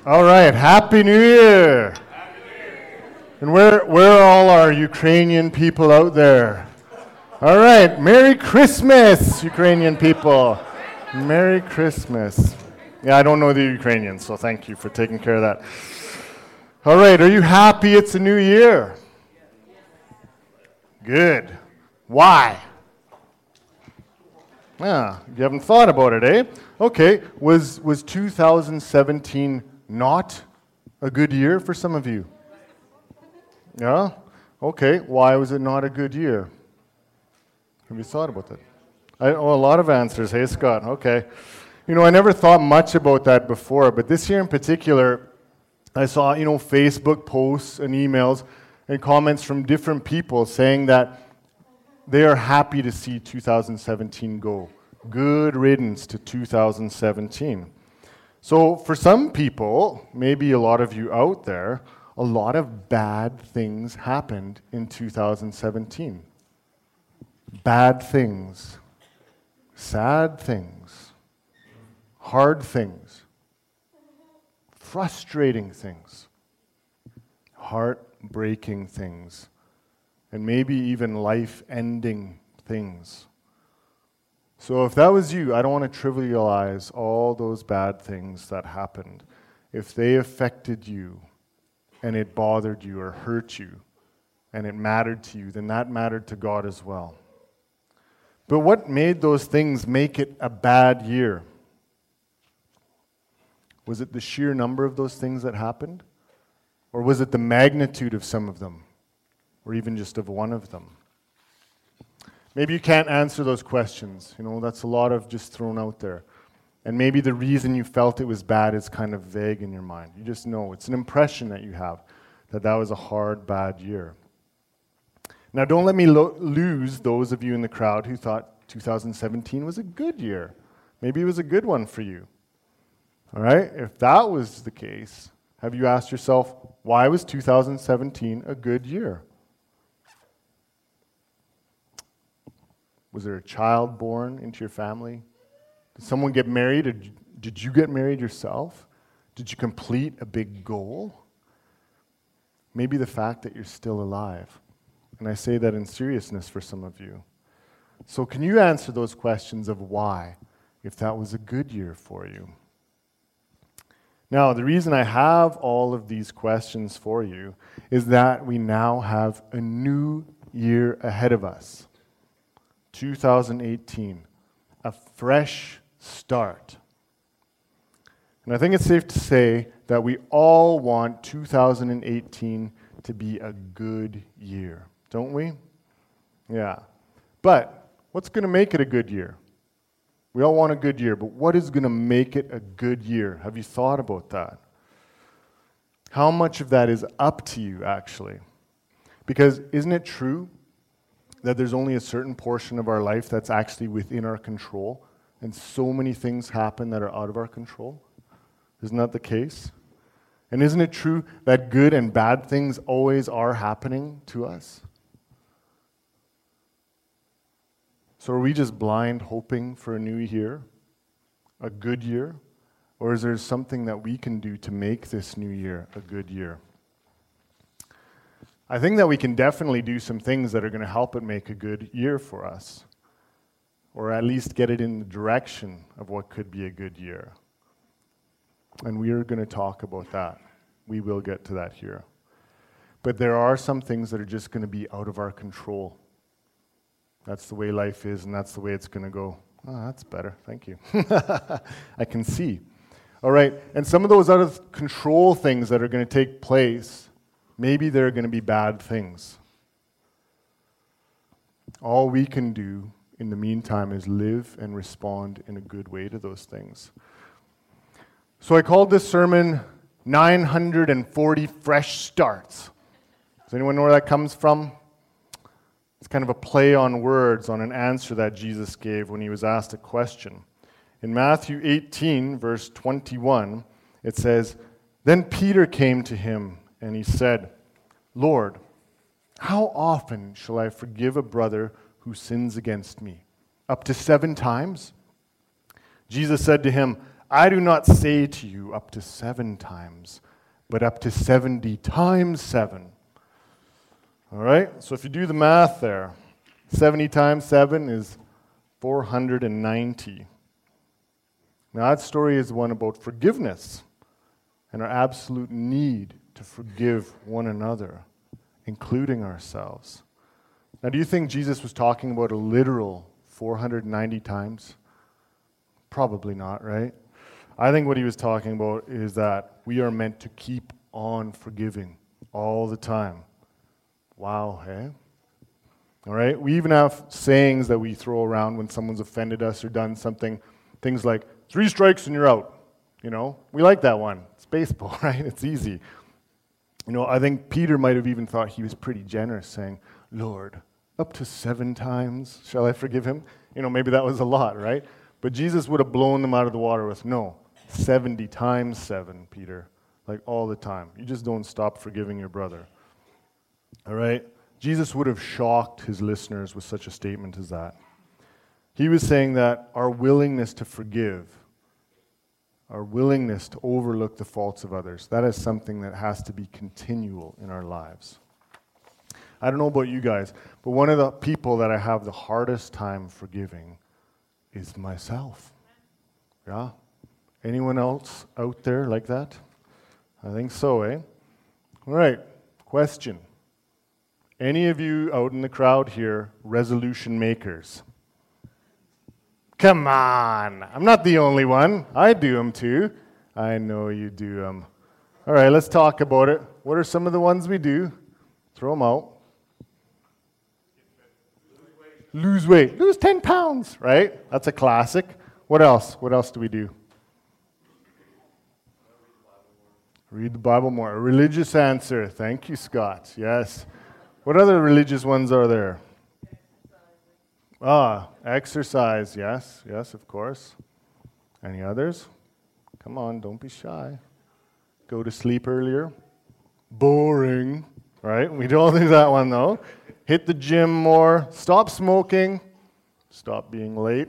All right, Happy New Year! Happy New Year. And where are all our Ukrainian people out there? All right, Merry Christmas, Ukrainian people. Merry Christmas. Yeah, I don't know the Ukrainians, so thank you for taking care of that. All right, are you happy it's a new year? Good. Why? Yeah, you haven't thought about it, eh? Okay, was 2017 not a good year for some of you? Yeah? Okay, why was it not a good year? Have you thought about that? A lot of answers. Hey, Scott. Okay. You know, I never thought much about that before, but this year in particular, I saw, Facebook posts and emails and comments from different people saying that they are happy to see 2017 go. Good riddance to 2017. So for some people, maybe a lot of you out there, a lot of bad things happened in 2017. Bad things, sad things, hard things, frustrating things, heartbreaking things, and maybe even life-ending things. So if that was you, I don't want to trivialize all those bad things that happened. If they affected you, and it bothered you or hurt you, and it mattered to you, then that mattered to God as well. But what made those things make it a bad year? Was it the sheer number of those things that happened? Or was it the magnitude of some of them? Or even just of one of them? Maybe you can't answer those questions. That's a lot of just thrown out there. And maybe the reason you felt it was bad is kind of vague in your mind. You just know. It's an impression that you have that was a hard, bad year. Now, don't let me lose those of you in the crowd who thought 2017 was a good year. Maybe it was a good one for you. All right? If that was the case, have you asked yourself, why was 2017 a good year? Was there a child born into your family? Did someone get married? Or did you get married yourself? Did you complete a big goal? Maybe the fact that you're still alive. And I say that in seriousness for some of you. So can you answer those questions of why, if that was a good year for you? Now, the reason I have all of these questions for you is that we now have a new year ahead of us. 2018, a fresh start. And I think it's safe to say that we all want 2018 to be a good year, don't we? Yeah. But what's going to make it a good year? We all want a good year, but what is going to make it a good year? Have you thought about that? How much of that is up to you, actually? Because isn't it true that there's only a certain portion of our life that's actually within our control, and so many things happen that are out of our control? Isn't that the case? And isn't it true that good and bad things always are happening to us? So are we just blind hoping for a new year, a good year? Or is there something that we can do to make this new year a good year? I think that we can definitely do some things that are going to help it make a good year for us, or at least get it in the direction of what could be a good year. And we are going to talk about that. We will get to that here. But there are some things that are just going to be out of our control. That's the way life is, and that's the way it's going to go. Oh, that's better. Thank you. I can see. All right. And some of those out of control things that are going to take place, maybe they're going to be bad things. All we can do in the meantime is live and respond in a good way to those things. So I called this sermon 940 Fresh Starts. Does anyone know where that comes from? It's kind of a play on words on an answer that Jesus gave when he was asked a question. In Matthew 18, verse 21, it says, "Then Peter came to him and he said, 'Lord, how often shall I forgive a brother who sins against me? Up to 7 times?' Jesus said to him, I do not say to you up to 7 times, but up to 70 times 7. All right? So if you do the math there, 70 times 7 is 490. Now that story is one about forgiveness and our absolute need to forgive one another, including ourselves. Now, do you think Jesus was talking about a literal 490 times? Probably not, right? I think what he was talking about is that we are meant to keep on forgiving all the time. Wow, hey? All right? We even have sayings that we throw around when someone's offended us or done something. Things like, 3 strikes and you're out. You know, we like that one. It's baseball, right? It's easy. You know, I think Peter might have even thought he was pretty generous, saying, Lord, up to 7 times shall I forgive him? You know, maybe that was a lot, right? But Jesus would have blown them out of the water with, no, 70 times 7, Peter. Like all the time. You just don't stop forgiving your brother. All right? Jesus would have shocked his listeners with such a statement as that. He was saying that our willingness to forgive, our willingness to overlook the faults of others, that is something that has to be continual in our lives. I don't know about you guys, but one of the people that I have the hardest time forgiving is myself. Yeah? Anyone else out there like that? I think so, eh? All right, question. Any of you out in the crowd here, resolution makers? Come on, I'm not the only one. I do them too. I know you do them. All right, let's talk about it. What are some of the ones we do? Throw them out. Lose weight. Lose 10 pounds, right? That's a classic. What else? What else do we do? Read the Bible more. A religious answer. Thank you, Scott. Yes. What other religious ones are there? Exercise. Yes. Yes, of course. Any others? Come on, don't be shy. Go to sleep earlier. Boring. Right? We don't do that one, though. Hit the gym more. Stop smoking. Stop being late.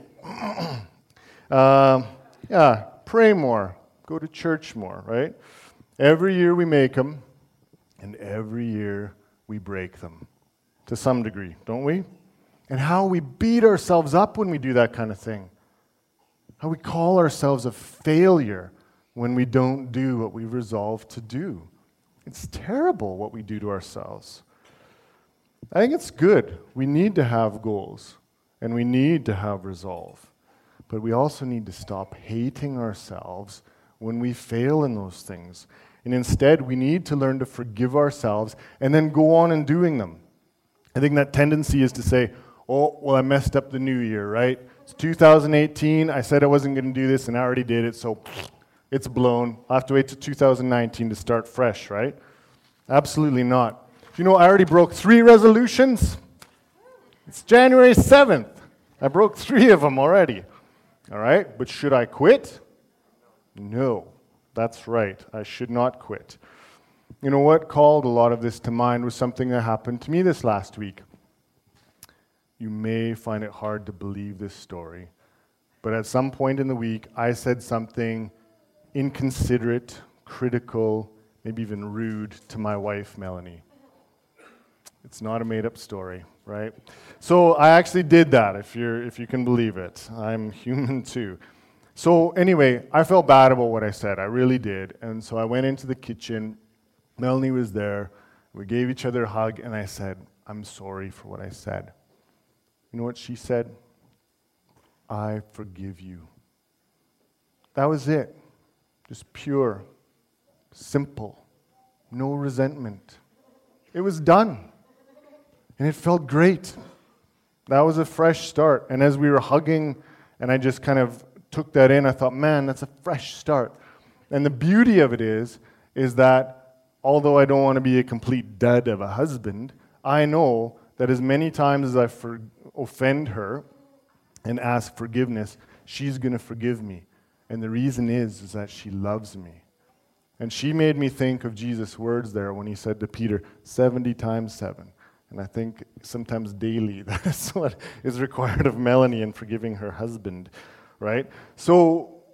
Pray more. Go to church more, right? Every year we make them, and every year we break them to some degree, don't we? And how we beat ourselves up when we do that kind of thing. How we call ourselves a failure when we don't do what we resolve to do. It's terrible what we do to ourselves. I think it's good. We need to have goals, and we need to have resolve. But we also need to stop hating ourselves when we fail in those things. And instead, we need to learn to forgive ourselves and then go on and doing them. I think that tendency is to say, oh, well, I messed up the new year, right? It's 2018. I said I wasn't going to do this, and I already did it, so it's blown. I'll have to wait till 2019 to start fresh, right? Absolutely not. You know, I already broke 3 resolutions. It's January 7th. I broke 3 of them already. All right? But should I quit? No. That's right. I should not quit. You know what called a lot of this to mind was something that happened to me this last week. You may find it hard to believe this story, but at some point in the week, I said something inconsiderate, critical, maybe even rude to my wife, Melanie. It's not a made-up story, right? So I actually did that, if you can believe it. I'm human too. So anyway, I felt bad about what I said. I really did. And so I went into the kitchen. Melanie was there. We gave each other a hug, and I said, I'm sorry for what I said. You know what she said? I forgive you. That was it. Just pure, simple, no resentment. It was done. And it felt great. That was a fresh start. And as we were hugging, and I just kind of took that in, I thought, man, that's a fresh start. And the beauty of it is that although I don't want to be a complete dud of a husband, I know that as many times as I offend her and ask forgiveness, she's going to forgive me. And the reason is that she loves me. And she made me think of Jesus' words there when he said to Peter, 70 times 7. And I think sometimes daily, that's what is required of Melanie in forgiving her husband, right? So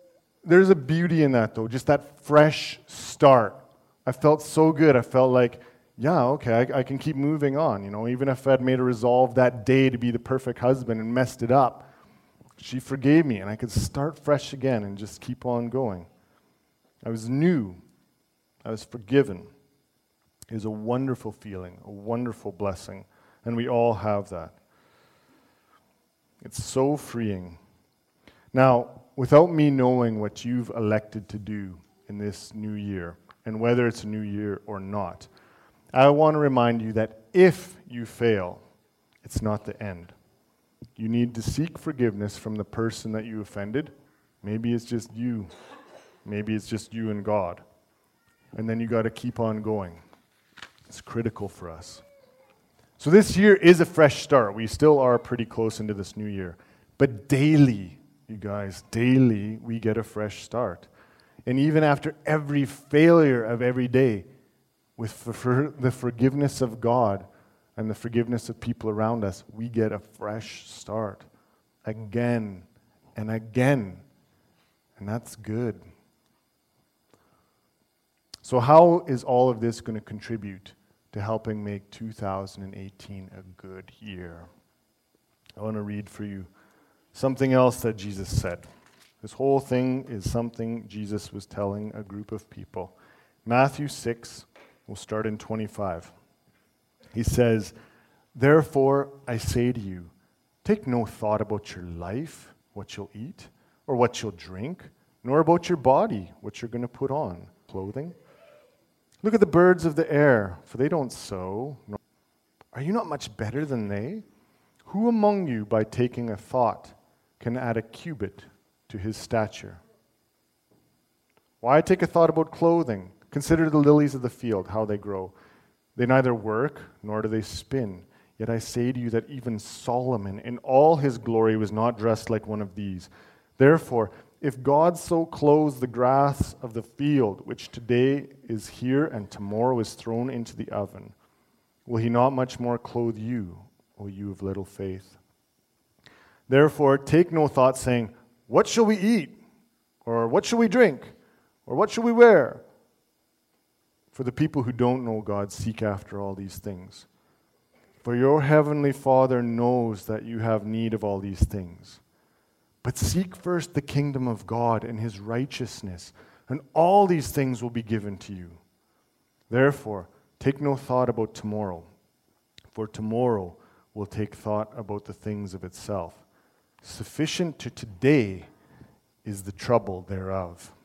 there's a beauty in that, though, just that fresh start. I felt so good. I felt like, yeah, okay, I can keep moving on. Even if I'd made a resolve that day to be the perfect husband and messed it up, she forgave me, and I could start fresh again and just keep on going. I was new. I was forgiven. It was a wonderful feeling, a wonderful blessing, and we all have that. It's so freeing. Now, without me knowing what you've elected to do in this new year, and whether it's a new year or not, I want to remind you that if you fail, it's not the end. You need to seek forgiveness from the person that you offended. Maybe it's just you. Maybe it's just you and God. And then you got to keep on going. It's critical for us. So this year is a fresh start. We still are pretty close into this new year. But daily, you guys, daily we get a fresh start. And even after every failure of every day, with the forgiveness of God and the forgiveness of people around us, we get a fresh start again and again. And that's good. So how is all of this going to contribute to helping make 2018 a good year? I want to read for you something else that Jesus said. This whole thing is something Jesus was telling a group of people. Matthew 6, we'll start in 25. He says, "Therefore I say to you, take no thought about your life, what you'll eat, or what you'll drink, nor about your body, what you're going to put on, clothing. Look at the birds of the air, for they don't sow. Are you not much better than they? Who among you, by taking a thought, can add a cubit to his stature? Why take a thought about clothing? Consider the lilies of the field, how they grow. They neither work, nor do they spin. Yet I say to you that even Solomon in all his glory was not dressed like one of these. Therefore, if God so clothes the grass of the field, which today is here and tomorrow is thrown into the oven, will he not much more clothe you, O you of little faith? Therefore, take no thought, saying, what shall we eat? Or what shall we drink? Or what shall we wear? For the people who don't know God seek after all these things. For your heavenly Father knows that you have need of all these things. But seek first the kingdom of God and his righteousness, and all these things will be given to you. Therefore, take no thought about tomorrow, for tomorrow will take thought about the things of itself. Sufficient to today is the trouble thereof."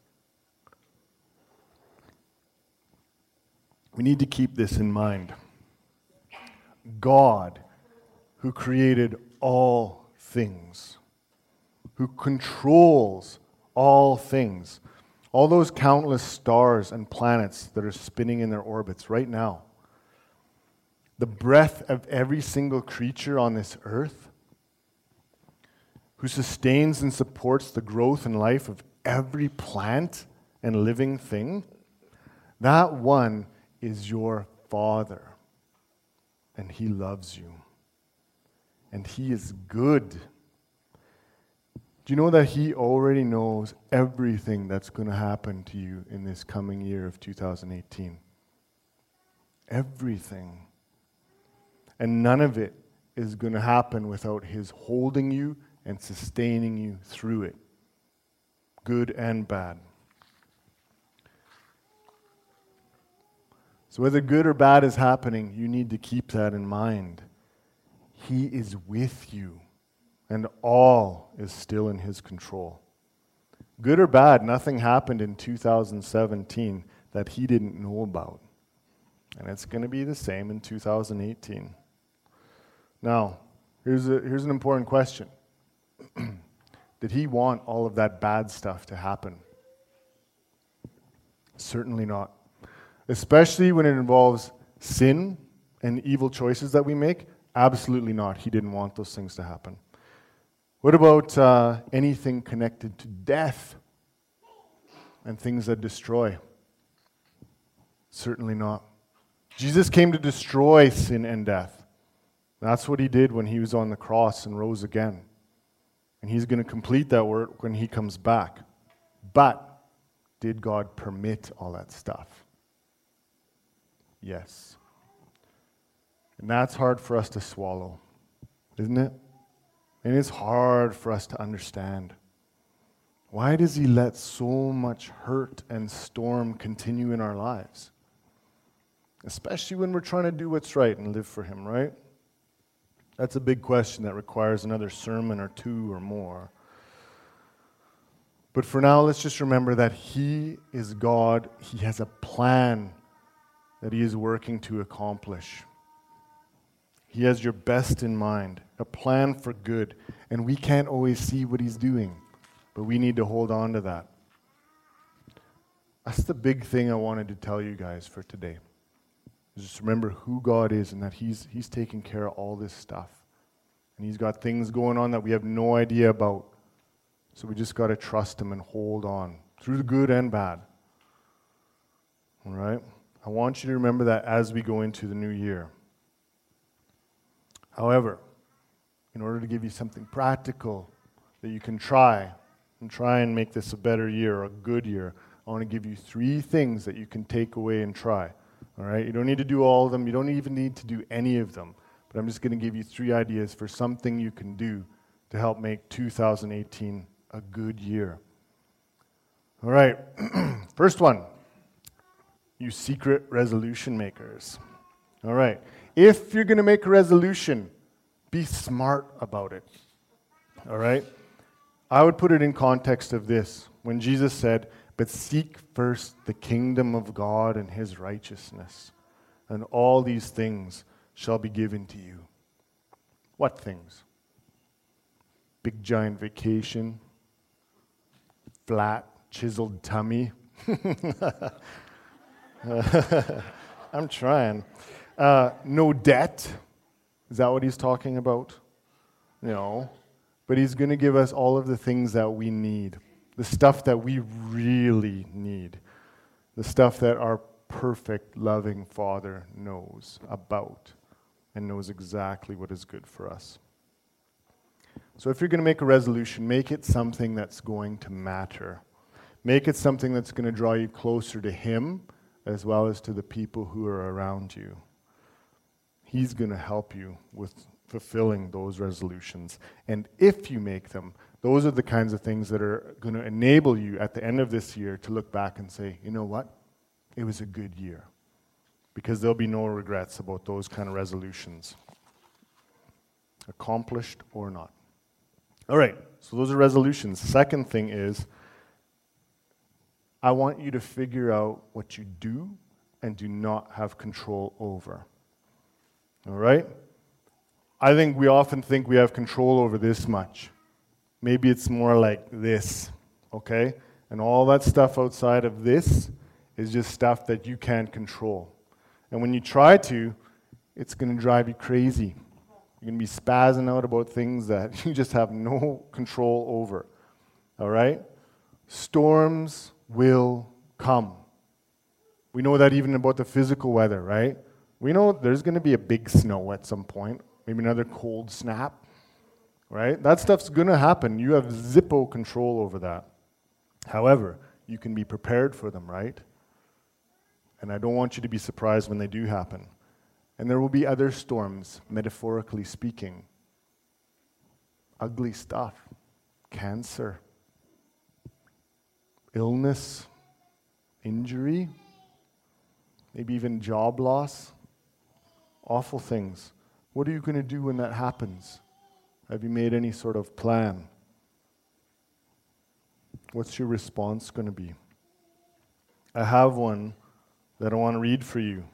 We need to keep this in mind. God, who created all things, who controls all things, all those countless stars and planets that are spinning in their orbits right now, the breath of every single creature on this earth, who sustains and supports the growth and life of every plant and living thing, that one is your Father, and he loves you, and he is good. Do you know that he already knows everything that's going to happen to you in this coming year of 2018? Everything. And none of it is going to happen without his holding you and sustaining you through it, good and bad. So whether good or bad is happening, you need to keep that in mind. He is with you, and all is still in his control. Good or bad, nothing happened in 2017 that he didn't know about. And it's going to be the same in 2018. Now, here's an important question. Did he want all of that bad stuff to happen? Certainly not. Especially when it involves sin and evil choices that we make? Absolutely not. He didn't want those things to happen. What about anything connected to death and things that destroy? Certainly not. Jesus came to destroy sin and death. That's what he did when he was on the cross and rose again. And he's going to complete that work when he comes back. But did God permit all that stuff? Yes. And that's hard for us to swallow, isn't it? And it's hard for us to understand. Why does he let so much hurt and storm continue in our lives? Especially when we're trying to do what's right and live for him, right? That's a big question that requires another sermon or two or more. But for now, let's just remember that he is God. He has a plan that he is working to accomplish. He has your best in mind, a plan for good. And we can't always see what he's doing, but we need to hold on to that. That's the big thing I wanted to tell you guys for today. Just remember who God is and that he's taking care of all this stuff. And he's got things going on that we have no idea about. So we just got to trust him and hold on through the good and bad. All right? I want you to remember that as we go into the new year. However, in order to give you something practical that you can try and make this a better year, a good year, I want to give you 3 things that you can take away and try. All right? You don't need to do all of them. You don't even need to do any of them. But I'm just going to give you 3 ideas for something you can do to help make 2018 a good year. All right. First one, you secret resolution makers. All right. If you're going to make a resolution, be smart about it. All right? I would put it in context of this. When Jesus said, "But seek first the kingdom of God and his righteousness, and all these things shall be given to you." What things? Big giant vacation, flat, chiseled tummy. I'm trying. No debt. Is that what he's talking about? No. But he's going to give us all of the things that we need. The stuff that we really need. The stuff that our perfect, loving Father knows about and knows exactly what is good for us. So if you're going to make a resolution, make it something that's going to matter. Make it something that's going to draw you closer to him as well as to the people who are around you. He's going to help you with fulfilling those resolutions. And if you make them, those are the kinds of things that are going to enable you at the end of this year to look back and say, you know what? It was a good year. Because there'll be no regrets about those kind of resolutions. Accomplished or not. All right, so those are resolutions. Second thing is, I want you to figure out what you do and do not have control over. All right? I think we often think we have control over this much. Maybe it's more like this, okay? And all that stuff outside of this is just stuff that you can't control. And when you try to, it's going to drive you crazy. You're going to be spazzing out about things that you just have no control over. All right? Storms will come. We know that even about the physical weather, right? We know there's going to be a big snow at some point, maybe another cold snap, right? That stuff's going to happen. You have zippo control over that. However, you can be prepared for them, right? And I don't want you to be surprised when they do happen. And there will be other storms, metaphorically speaking. Ugly stuff, cancer, illness, injury, maybe even job loss, awful things. What are you going to do when that happens? Have you made any sort of plan? What's your response going to be? I have one that I want to read for you.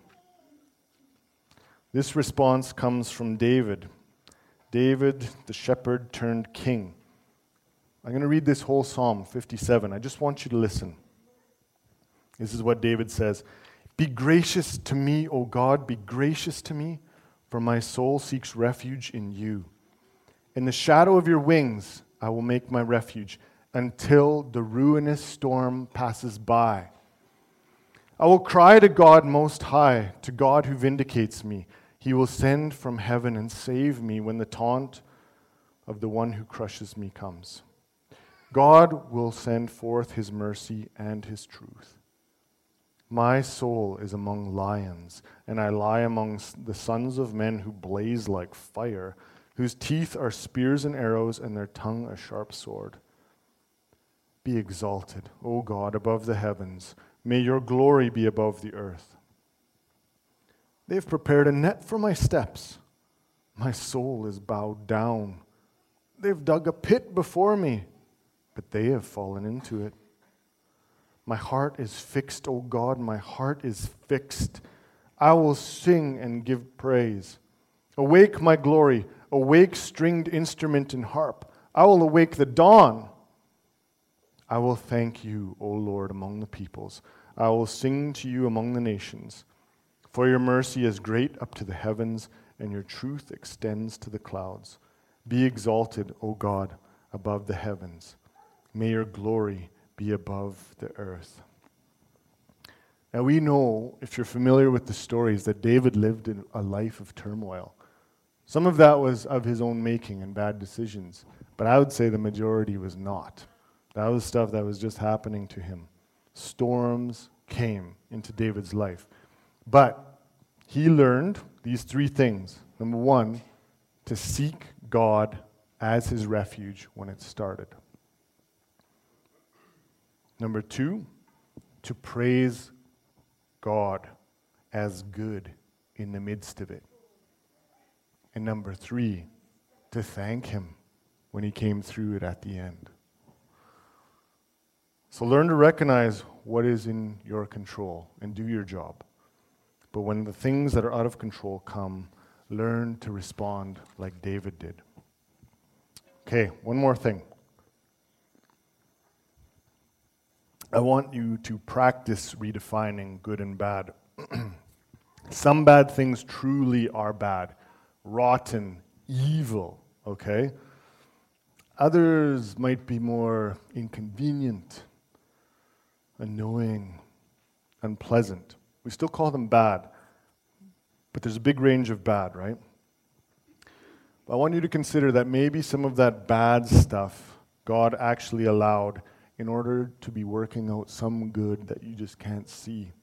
This response comes from David. David, the shepherd turned king. I'm going to read this whole Psalm 57. I just want you to listen. This is what David says. "Be gracious to me, O God, be gracious to me, for my soul seeks refuge in you. In the shadow of your wings I will make my refuge until the ruinous storm passes by. I will cry to God Most High, to God who vindicates me. He will send from heaven and save me when the taunt of the one who crushes me comes. God will send forth his mercy and his truth. My soul is among lions, and I lie among the sons of men who blaze like fire, whose teeth are spears and arrows, and their tongue a sharp sword. Be exalted, O God, above the heavens. May your glory be above the earth. They have prepared a net for my steps. My soul is bowed down. They've dug a pit before me, but they have fallen into it. My heart is fixed, O God, my heart is fixed. I will sing and give praise. Awake, my glory, awake, stringed instrument and harp. I will awake the dawn. I will thank you, O Lord, among the peoples. I will sing to you among the nations. For your mercy is great up to the heavens, and your truth extends to the clouds. Be exalted, O God, above the heavens. May your glory be above the earth. Now we know, if you're familiar with the stories, that David lived in a life of turmoil. Some of that was of his own making and bad decisions, but I would say the majority was not. That was stuff that was just happening to him. Storms came into David's life. But he learned these three things. Number one, to seek God as his refuge when it started. Number two, to praise God as good in the midst of it. And number three, to thank him when he came through it at the end. So learn to recognize what is in your control and do your job. But when the things that are out of control come, learn to respond like David did. Okay, one more thing. I want you to practice redefining good and bad. Some bad things truly are bad, rotten, evil, okay? Others might be more inconvenient, annoying, unpleasant. We still call them bad, but there's a big range of bad, right? But I want you to consider that maybe some of that bad stuff God actually allowed in order to be working out some good that you just can't see.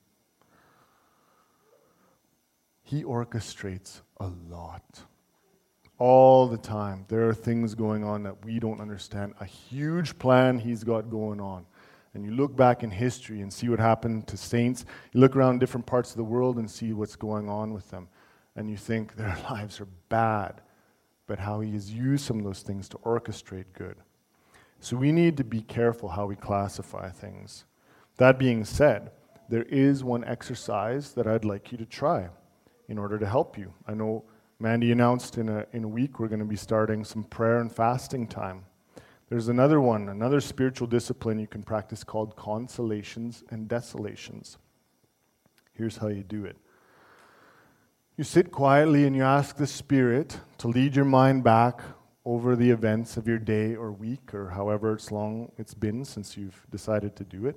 He orchestrates a lot. All the time. There are things going on that we don't understand. A huge plan he's got going on. And you look back in history and see what happened to saints. You look around different parts of the world and see what's going on with them. And you think their lives are bad. But how he has used some of those things to orchestrate good. So we need to be careful how we classify things. That being said, there is one exercise that I'd like you to try in order to help you. I know Mandy announced in a week we're going to be starting some prayer and fasting time. There's another one, another spiritual discipline you can practice called consolations and desolations. Here's how you do it. You sit quietly and you ask the Spirit to lead your mind back over the events of your day or week or however long it's been since you've decided to do it.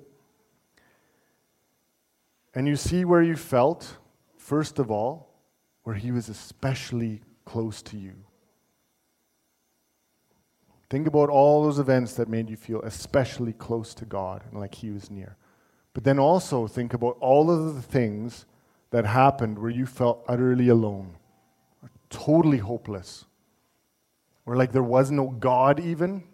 And you see where you felt, first of all, where he was especially close to you. Think about all those events that made you feel especially close to God and like he was near. But then also think about all of the things that happened where you felt utterly alone, or totally hopeless, or like there was no God even.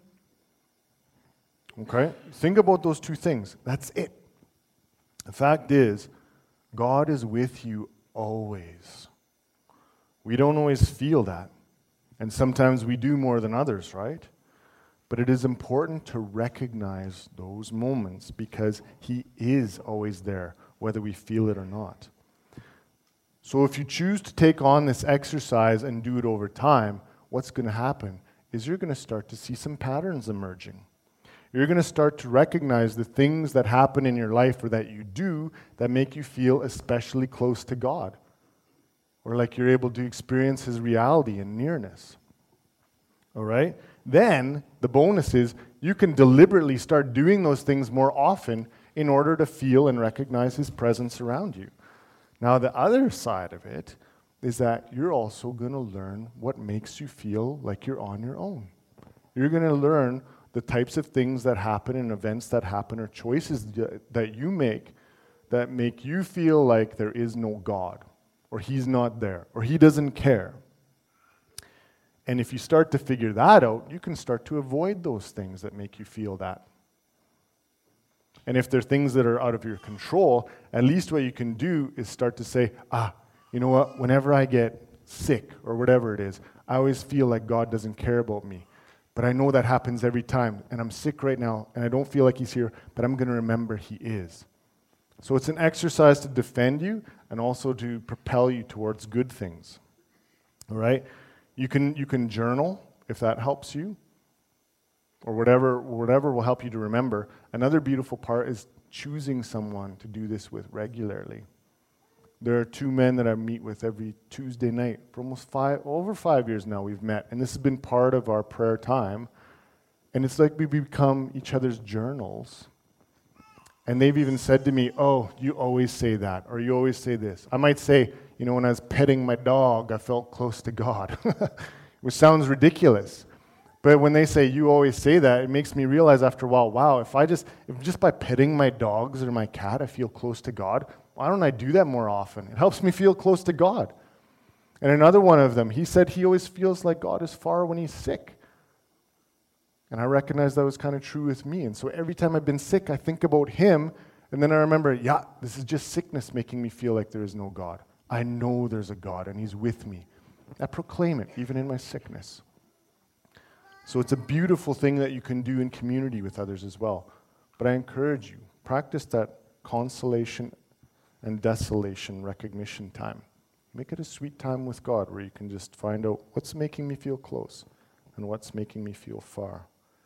Okay? Think about those two things. That's it. The fact is, God is with you always. We don't always feel that. And sometimes we do more than others, right? But it is important to recognize those moments because he is always there, whether we feel it or not. So if you choose to take on this exercise and do it over time, what's going to happen is you're going to start to see some patterns emerging. You're going to start to recognize the things that happen in your life or that you do that make you feel especially close to God. Or like you're able to experience his reality and nearness. All right? Then, the bonus is you can deliberately start doing those things more often in order to feel and recognize his presence around you. Now, the other side of it is that you're also going to learn what makes you feel like you're on your own. You're going to learn the types of things that happen and events that happen or choices that you make that make you feel like there is no God, or He's not there, or He doesn't care. And if you start to figure that out, you can start to avoid those things that make you feel that. And if they're things that are out of your control, at least what you can do is start to say, you know what, whenever I get sick or whatever it is, I always feel like God doesn't care about me. But I know that happens every time, and I'm sick right now, and I don't feel like He's here, but I'm going to remember He is. So it's an exercise to defend you and also to propel you towards good things. All right? You can journal if that helps you, or whatever will help you to remember. Another beautiful part is choosing someone to do this with regularly. There are two men that I meet with every Tuesday night. For over 5 years now we've met, and this has been part of our prayer time. And it's like we become each other's journals. And they've even said to me, oh, you always say that, or you always say this. I might say, when I was petting my dog, I felt close to God, which sounds ridiculous. But when they say, you always say that, it makes me realize after a while, wow, if just by petting my dogs or my cat, I feel close to God, why don't I do that more often? It helps me feel close to God. And another one of them, he said he always feels like God is far when he's sick. And I recognize that was kind of true with me. And so every time I've been sick, I think about him, and then I remember, this is just sickness making me feel like there is no God. I know there's a God, and He's with me. I proclaim it, even in my sickness. So it's a beautiful thing that you can do in community with others as well. But I encourage you, practice that consolation and desolation recognition time. Make it a sweet time with God where you can just find out what's making me feel close and what's making me feel far.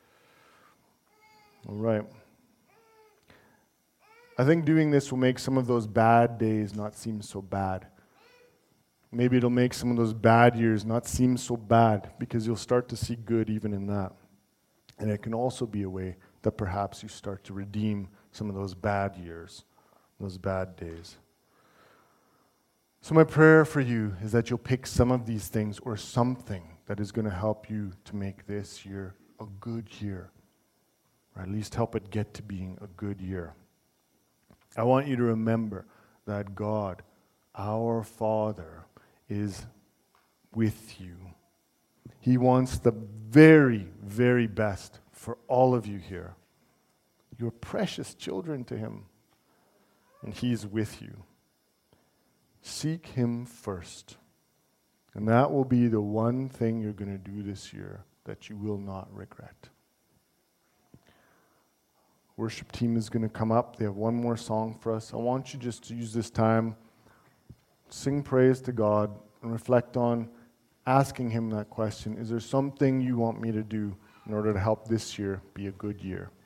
All right. I think doing this will make some of those bad days not seem so bad. Maybe it'll make some of those bad years not seem so bad because you'll start to see good even in that. And it can also be a way that perhaps you start to redeem some of those bad years, those bad days. So my prayer for you is that you'll pick some of these things or something that is going to help you to make this year a good year, or at least help it get to being a good year. I want you to remember that God, our Father, is with you. He wants the very, very best for all of you here. You're precious children to Him, and He's with you. Seek Him first, and that will be the one thing you're going to do this year that you will not regret. Worship team is going to come up. They have one more song for us. I want you just to use this time, sing praise to God, and reflect on asking Him that question. Is there something you want me to do in order to help this year be a good year?